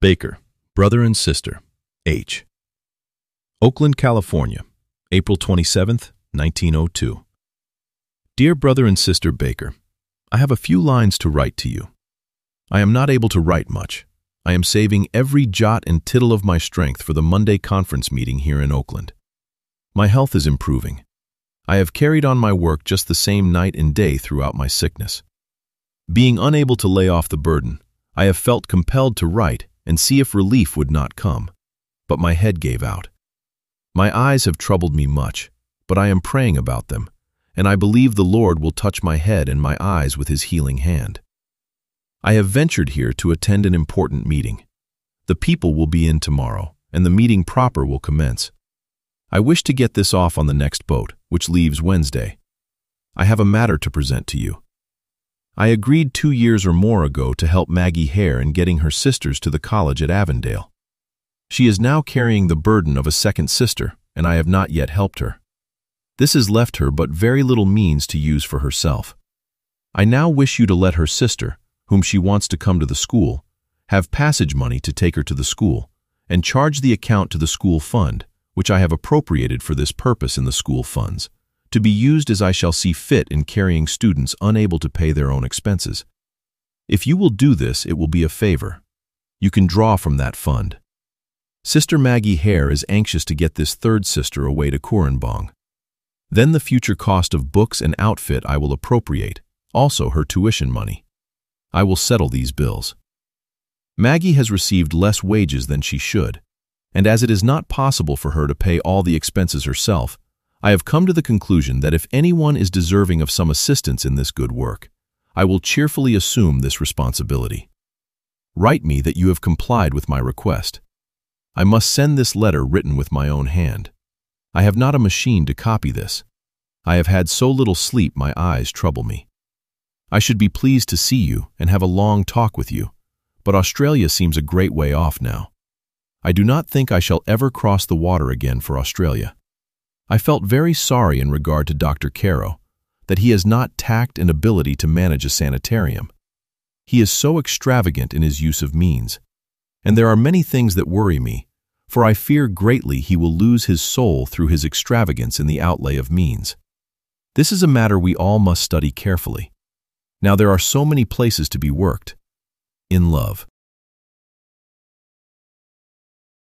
Baker, brother and sister, H. Oakland, California, April 27, 1902. Dear brother and sister Baker, I have a few lines to write to you. I am not able to write much. I am saving every jot and tittle of my strength for the Monday conference meeting here in Oakland. My health is improving. I have carried on my work just the same night and day throughout my sickness. Being unable to lay off the burden, I have felt compelled to write and see if relief would not come, but my head gave out. My eyes have troubled me much, but I am praying about them, and I believe the Lord will touch my head and my eyes with His healing hand. I have ventured here to attend an important meeting. The people will be in tomorrow, and the meeting proper will commence. I wish to get this off on the next boat, which leaves Wednesday. I have a matter to present to you. I agreed 2 years or more ago to help Maggie Hare in getting her sisters to the college at Avondale. She is now carrying the burden of a second sister, and I have not yet helped her. This has left her but very little means to use for herself. I now wish you to let her sister, whom she wants to come to the school, have passage money to take her to the school, and charge the account to the school fund, which I have appropriated for this purpose in the school funds, to be used as I shall see fit in carrying students unable to pay their own expenses. If you will do this, it will be a favor. You can draw from that fund. Sister Maggie Hare is anxious to get this third sister away to Kurrambong. Then the future cost of books and outfit I will appropriate, also her tuition money. I will settle these bills. Maggie has received less wages than she should, and as it is not possible for her to pay all the expenses herself, I have come to the conclusion that if anyone is deserving of some assistance in this good work, I will cheerfully assume this responsibility. Write me that you have complied with my request. I must send this letter written with my own hand. I have not a machine to copy this. I have had so little sleep my eyes trouble me. I should be pleased to see you and have a long talk with you, but Australia seems a great way off now. I do not think I shall ever cross the water again for Australia. I felt very sorry in regard to Dr. Caro, that he has not tact and ability to manage a sanitarium. He is so extravagant in his use of means, and there are many things that worry me, for I fear greatly he will lose his soul through his extravagance in the outlay of means. This is a matter we all must study carefully. Now there are so many places to be worked. In love.